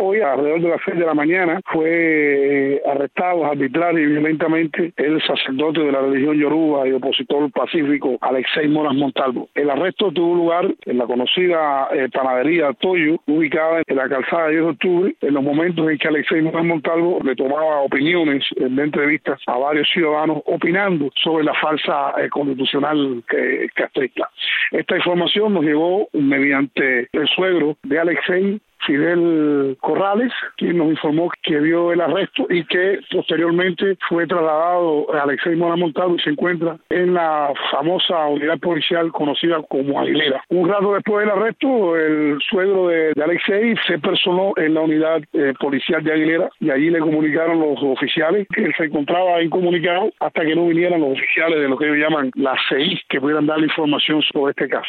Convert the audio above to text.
hoy, alrededor de las 6 de la mañana, fue arrestado arbitraria y violentamente el sacerdote de la religión yoruba y opositor pacífico Alexei Moras Montalvo. El arresto tuvo lugar en la conocida panadería Toyo, ubicada en la calzada de 10 de octubre, en los momentos en que Alexei Moras Montalvo le tomaba opiniones de entrevistas a varios ciudadanos opinando sobre la falsa constitucional castrista. Esta información nos llegó mediante el suegro de Alexei, Fidel Corrales, quien nos informó que vio el arresto y que posteriormente fue trasladado a Alexei Moras Montalvo y se encuentra en la famosa unidad policial conocida como Aguilera. Un rato después del arresto, el suegro de Alexei se personó en la unidad policial de Aguilera y allí le comunicaron los oficiales que él se encontraba incomunicado hasta que no vinieran los oficiales de lo que ellos llaman la CI, que pudieran darle información sobre este caso.